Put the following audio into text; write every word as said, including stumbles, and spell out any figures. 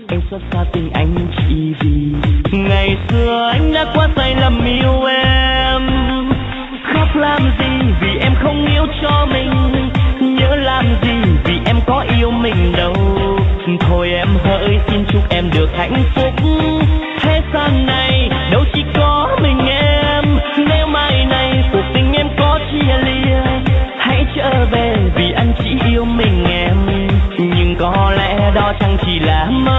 em xót xa tình anh chỉ vì ngày xưa anh đã quá say lầm yêu em. Khóc làm gì vì em không yêu cho mình, nhớ làm gì vì em có yêu mình đâu. Thôi em hỡi xin chúc em được hạnh phúc, thế gian này đâu chỉ có mình em. Nếu mai này cuộc tình em có chia lìa, hãy trở về vì anh chỉ yêu mình em. Nhưng có lẽ đó chẳng chỉ là mơ.